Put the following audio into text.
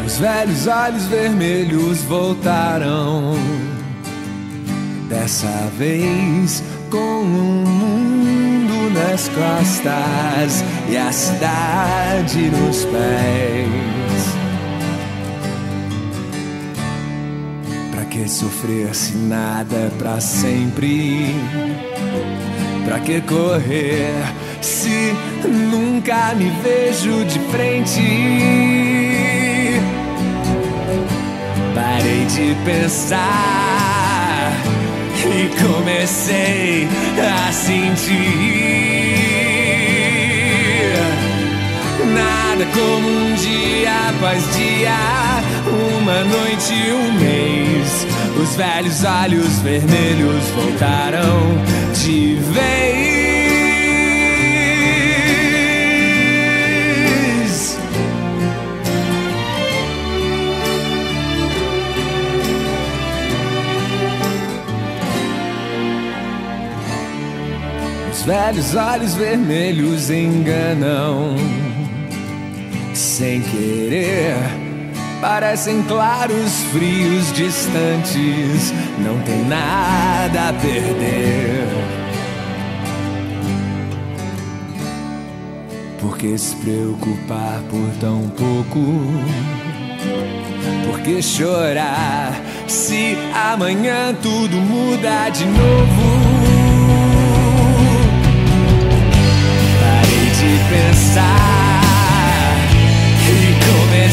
Os velhos olhos vermelhos voltaram, dessa vez com um mundo nas costas e a cidade nos pés. Pra que sofrer se nada é pra sempre? Pra que correr se nunca me vejo de frente? Parei de pensar e comecei a sentir. Nada como um dia após dia, uma noite e um mês. Os velhos olhos vermelhos voltaram de vez. Os velhos olhos vermelhos enganam sem querer. Parecem claros, frios, distantes. Não tem nada a perder. Por que se preocupar por tão pouco? Por que chorar se amanhã tudo muda de novo? Parei de pensar e comecei